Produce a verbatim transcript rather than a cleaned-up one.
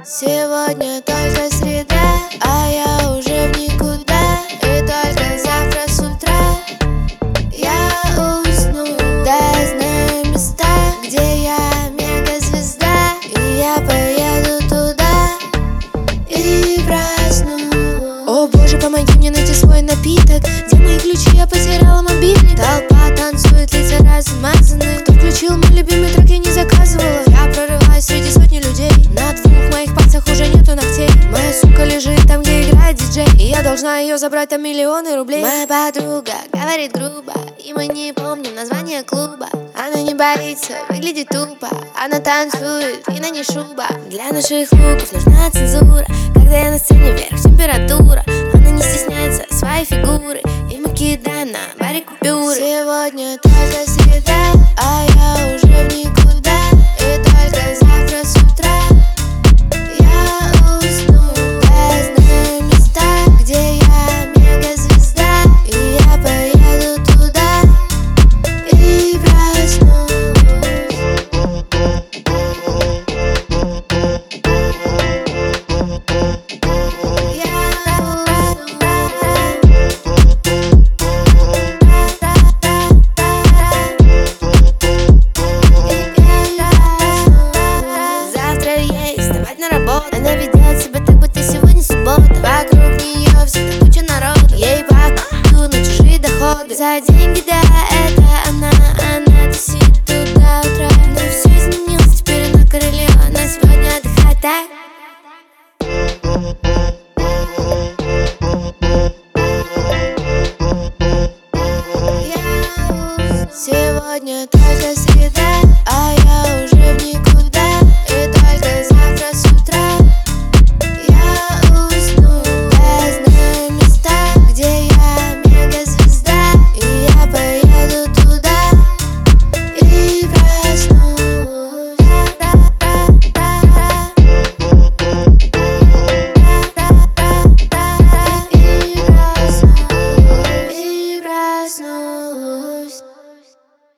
Сегодня только среда, а я уже в никуда. И только завтра с утра я усну. Да, я знаю места, где я мегазвезда, и я поеду туда и проснусь. О боже, помоги мне найти свой напиток. Где мои ключи? Я потеряла мобильник. Толпа танцует, лица размазаны. Кто включил мой любимый трек, я не заказывала. Я прорываюсь среди сотни людей. На двух моих пальцах уже нету ногтей. Моя сука лежит там, где играет диджей, и я должна ее забрать, там миллионы рублей. Моя подруга говорит грубо, и мы не помним название клуба. Она не боится, выглядит тупо. Она танцует, и на ней шуба. Для наших луков нужна цензура. Когда я на сцене, вверх температура. Она не стесняется своей фигуры, и мы кидаем на баре купюры. Сегодня только среда, а я уже в никуда. И только завтра с утра я усну. Да, я знаю места, где я мегазвезда, и я поеду туда и проснусь. Она ведет себя так, будто сегодня суббота. Вокруг нее всегда куча народу. Ей пока на чужие доходы. За деньги, да, это она. Она тусит тут до утра. Но все изменилось, теперь она королева. Она сегодня отдыхает так. Сегодня только среда, а я уже